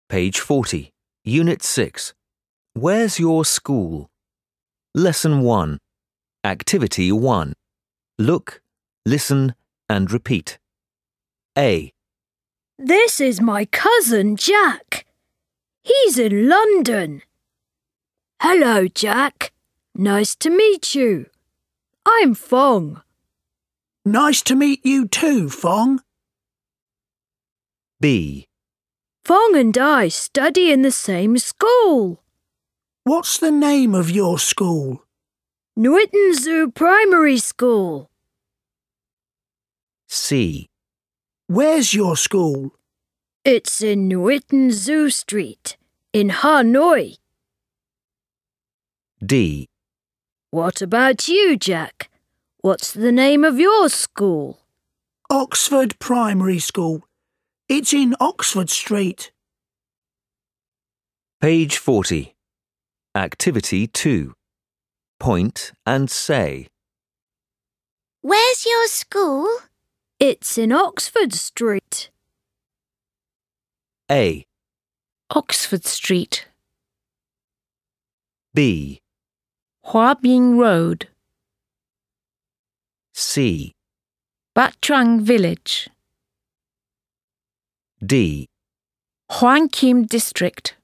Page 40, Unit 6. Where's your school? Lesson 1. Activity 1. Look, listen and repeat. A. This is my cousin Jack. He's in London. Hello, Jack. Nice to meet you. I'm Fong. Nice to meet you too, Fong. B. Fong and I study in the same school. What's the name of your school? Newton Zoo Primary School. C. Where's your school? It's in Newton Zoo Street, in Hanoi. D. What about you, Jack? What's the name of your school? Oxford Primary School. It's in Oxford Street. Page 40. Activity 2. Point and say. Where's your school? It's in Oxford Street. A. Oxford Street, B. Huabing Road, C. Bachuang Village, D. Huang Kim District.